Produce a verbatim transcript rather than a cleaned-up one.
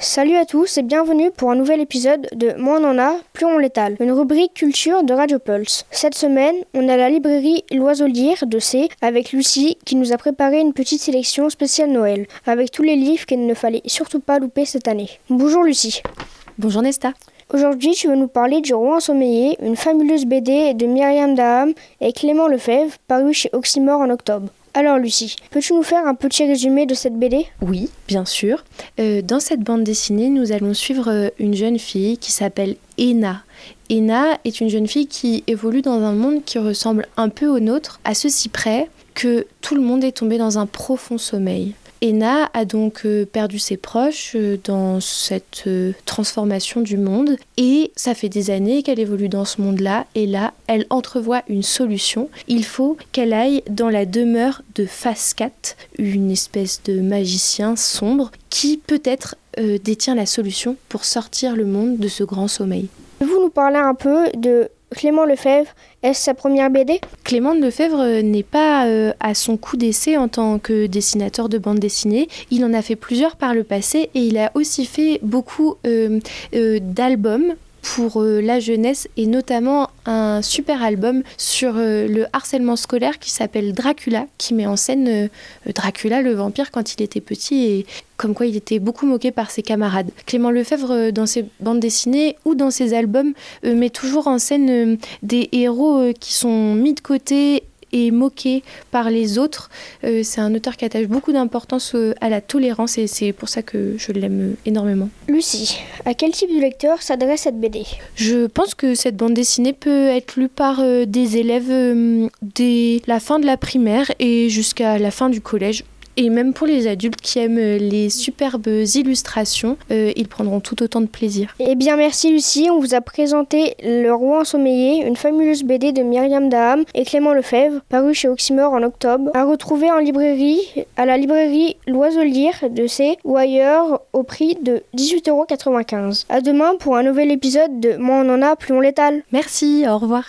Salut à tous et bienvenue pour un nouvel épisode de Moins on en a, plus on l'étale, une rubrique culture de Radio Pulse. Cette semaine, on est à la librairie L'Oiseau Lire de C avec Lucie qui nous a préparé une petite sélection spéciale Noël, avec tous les livres qu'il ne fallait surtout pas louper cette année. Bonjour Lucie. Bonjour Nesta. Aujourd'hui, tu veux nous parler du Roi ensommeillé, une fabuleuse B D de Myriam Daham et Clément Lefebvre, paru chez Oxymore en octobre. Alors Lucie, peux-tu nous faire un petit résumé de cette B D ? Oui, bien sûr. Euh, dans cette bande dessinée, nous allons suivre euh, une jeune fille qui s'appelle Ena. Ena est une jeune fille qui évolue dans un monde qui ressemble un peu au nôtre, à ceci près que tout le monde est tombé dans un profond sommeil. Ena a donc euh, perdu ses proches euh, dans cette euh, transformation du monde et ça fait des années qu'elle évolue dans ce monde-là et là, elle entrevoit une solution. Il faut qu'elle aille dans la demeure de Phascat, une espèce de magicien sombre qui peut-être euh, détient la solution pour sortir le monde de ce grand sommeil. Pouvez-vous nous parler un peu de Clément Lefebvre? Est-ce sa première B D ? Clément Lefebvre n'est pas euh, à son coup d'essai en tant que dessinateur de bande dessinée. Il en a fait plusieurs par le passé et il a aussi fait beaucoup euh, euh, d'albums pour euh, la jeunesse et notamment un super album sur euh, le harcèlement scolaire qui s'appelle Dracula, qui met en scène euh, Dracula, le vampire, quand il était petit et comme quoi il était beaucoup moqué par ses camarades. Clément Lefebvre, euh, dans ses bandes dessinées ou dans ses albums, euh, met toujours en scène euh, des héros euh, qui sont mis de côté et moqué par les autres. Euh, c'est un auteur qui attache beaucoup d'importance euh, à la tolérance et c'est pour ça que je l'aime énormément. Lucie, à quel type de lecteur s'adresse cette B D ? Je pense que cette bande dessinée peut être lue par euh, des élèves euh, dès la fin de la primaire et jusqu'à la fin du collège. Et même pour les adultes qui aiment les superbes illustrations, euh, ils prendront tout autant de plaisir. Eh bien merci Lucie, on vous a présenté Le Roi ensommeillé, une fabuleuse B D de Myriam Daham et Clément Lefebvre, paru chez Oxymore en octobre, à retrouver en librairie, à la librairie L'Oiseau Lire de C ou ailleurs au prix de dix-huit euros quatre-vingt-quinze. À demain pour un nouvel épisode de Moins on en a, plus on l'étale. Merci, au revoir.